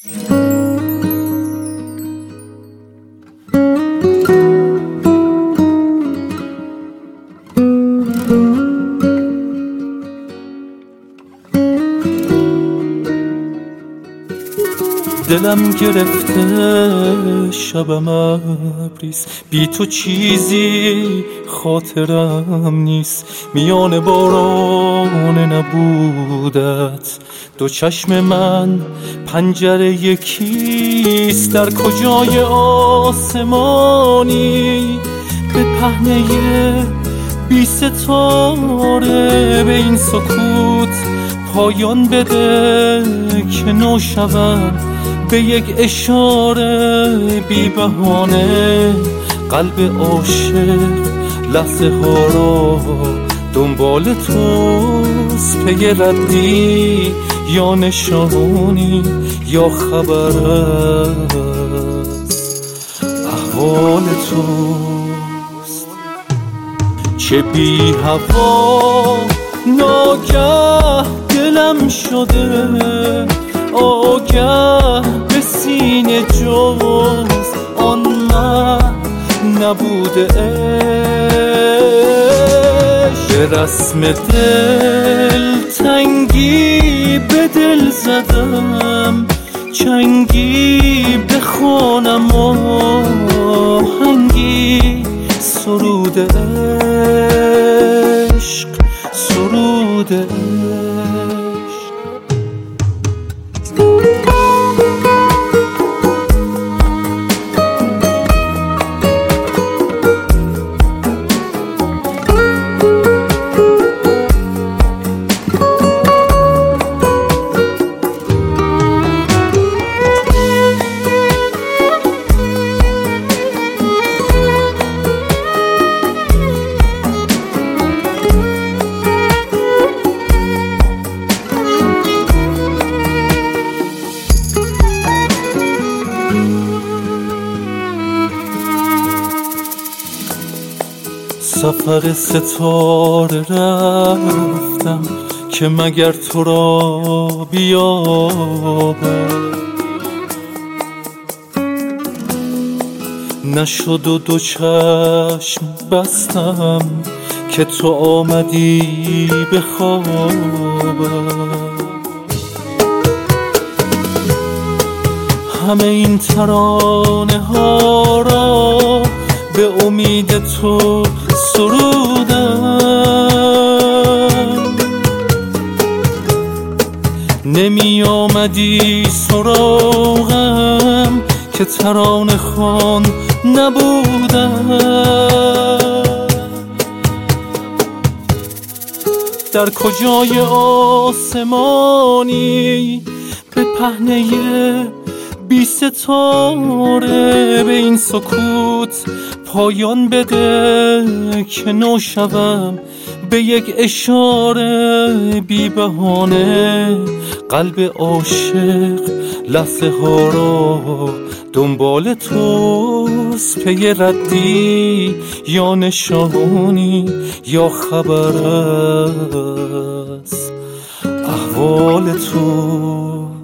دلم گرفته شبم ابریز، بی تو چیزی خاطرم نیست. میان باران نبودت دو چشم من پنجره یکیست. در کجای آسمانی به پهنه بی ستاره به این سکوت پایان بده که نو شود به یک اشاره بی بهانه. قلب عاشق لحظه ها را دنبال توست، پی ردی یا نشانی یا خبر از احوال توست. چه بی هوا ناگه دلم شده، آگه به سینه جز آن من نبوده عشق. به رسم دل تنگی به دل زدم، چنگی بخوانم آهنگی سرود عشق، سرود عشق. سفر ستاره رفتم که مگر تو را بیابم، نشد و دو چشم بستم که تو آمدی به خوابم. همه این ترانه ها را به امید تو سرودم، نمی آمدی سراغم که ترانه خوان نبودم. در کجای آسمانی به پهنه بی ستاره به این سکوت پایان بده که نو شوم به یک اشاره بی بهانه. قلب عاشق لحظه ها را دنبال توست، پی ردی یا نشانی یا خبر از احوال تو.